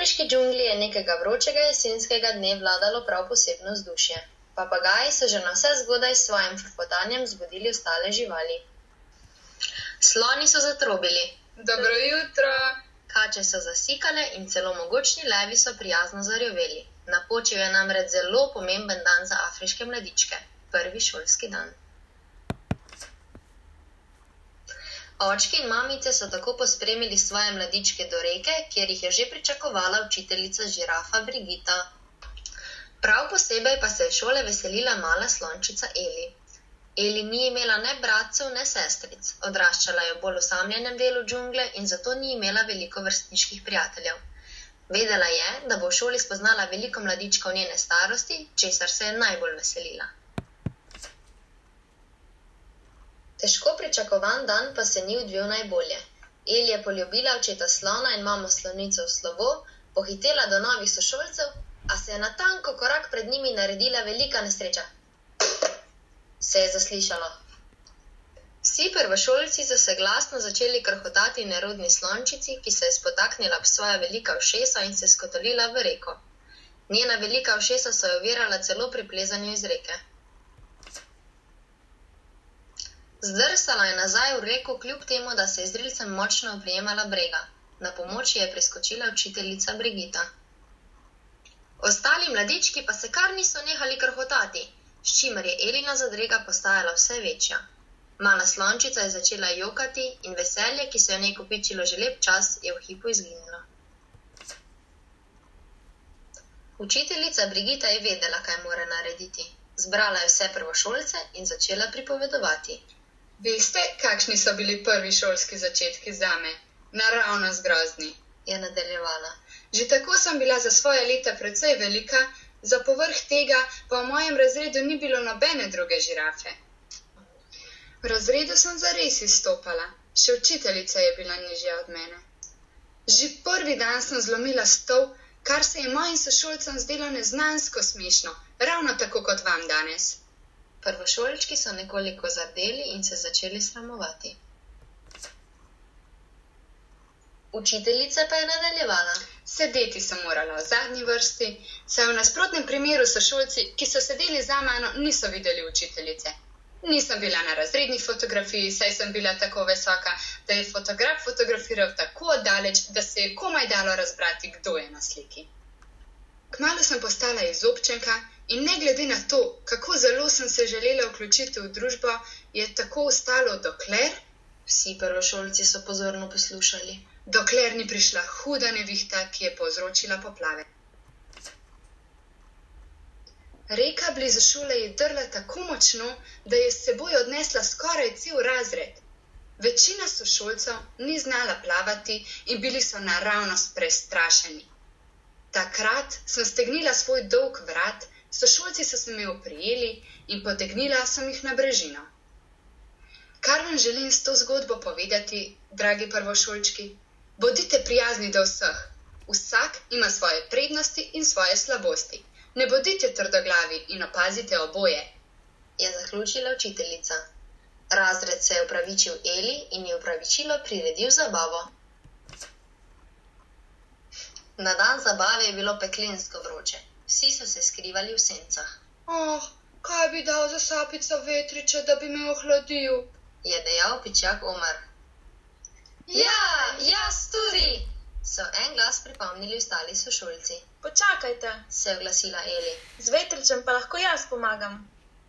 Afriški džungli je nekega vročega jesenskega dne vladalo prav posebno vzdušje. Papagaji so že navse zgodaj s svojim frfotanjem zbudili ostale živali. Sloni so zatrobili. Dobro jutro. Kače so zasikale in celo mogočni levi so prijazno zarjoveli. Napočil je namreč zelo pomemben dan za afriške mladičke. Prvi šolski dan. Očki in mamice so tako pospremili svoje mladičke do reke, kjer jih je že pričakovala učiteljica žirafa Brigita. Prav posebej pa se je šole veselila mala slončica Eli. Eli ni imela ne bratcev, ne sestric. Odraščala je v bolj osamljenem delu džungle in zato ni imela veliko vrstniških prijateljev. Vedela je, da bo v šoli spoznala veliko mladičkov njene starosti, česar se je najbolj veselila. Težko pričakovan dan pa se ni odvil najbolje. Eli je poljubila očeta slona in mamo slonico v slovo, pohitela do novih sošolcev, a se je na tanko korak pred njimi naredila velika nesreča. Se je zaslišalo. Vsi prvošolci so se glasno začeli krhotati nerodni slončici, ki se je spotaknila ob svoja velika ušesa in se skotolila v reko. Njena velika ušesa so jo ovirala celo pri plezanju iz reke. Zdrsala je nazaj v reko, kljub temu, da se je z rilcem močno oprijemala brega. Na pomoč je priskočila učiteljica Brigita. Ostali mladički pa se kar niso nehali krhotati, s čimer je Elina zadrega postajala vse večja. Mala slončica je začela jokati in veselje, ki se je v njej kopičilo že lep čas, je v hipu izginilo. Učiteljica Brigita je vedela, kaj mora narediti. Zbrala je vse prvošolce in začela pripovedovati. Veste, kakšni so bili prvi šolski začetki zame? Naravnost grozni, je nadaljevala. Že tako sem bila za svoje leta precej velika, za povrh tega pa v mojem razredu ni bilo nobene druge žirafe. V razredu sem zares izstopala, še učiteljica je bila nižja od mene. Že prvi dan sem zlomila stol, kar se je mojim sošolcem zdelo neznansko smešno, ravno tako kot vam danes. Prvošolčki so nekoliko zardeli in se začeli sramovati. Učiteljica pa je nadaljevala. Sedeti sem morala v zadnji vrsti, saj v nasprotnem primeru sošolci, ki so sedeli za mano, niso videli učiteljice. Nisem bila na razredni fotografiji, saj sem bila tako visoka, da je fotograf fotografiral tako oddaleč, da se je komaj dalo razbrati, kdo je na sliki. Kmalu sem postala izobčenka in ne glede na to, kako zelo sem se želela vključiti v družbo, je tako ostalo dokler, vsi prvošolci so pozorno poslušali, dokler ni prišla huda nevihta, ki je povzročila poplave. Reka blizu šole je drla tako močno, da je s seboj odnesla skoraj cel razred. Večina sošolcev ni znala plavati in bili so naravnost prestrašeni. Takrat sem stegnila svoj dolg vrat, sošolci so se me oprijeli in potegnila sem jih na brežino. Kar vam želim s to zgodbo povedati, dragi prvošolčki, bodite prijazni do vseh. Vsak ima svoje prednosti in svoje slabosti. Ne bodite trdoglavi in opazite oboje, je zaključila učiteljica. Razred se je opravičil Eli in je opravičilo priredil zabavo. Na dan zabave je bilo peklensko vroče. Vsi so se skrivali v sencah. Kaj bi dal za sapico vetriča, da bi me ohladil, je dejal pičak Omar. Ja, jaz tudi, so en glas pripomnili ostali sošolci. Počakajte, se je oglasila Eli. Z vetričem pa lahko jaz pomagam.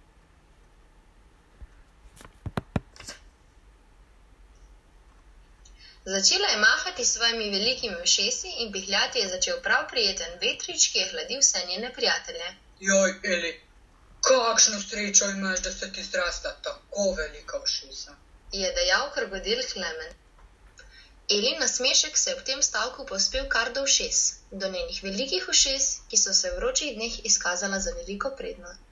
Začela je mahati s svojimi velikimi ušesi in pihljati je začel prav prijeten vetrič, ki je hladil vse njene prijatelje. Joj, Eli, kakšno srečo imaš, da se ti zrasta tako velika ušesa, je dejal krokodil Klemen. Elin nasmešek se je v tem stavku povzpel kar do ušes, do njenih velikih ušes, ki so se v vročih dneh izkazala za veliko prednost.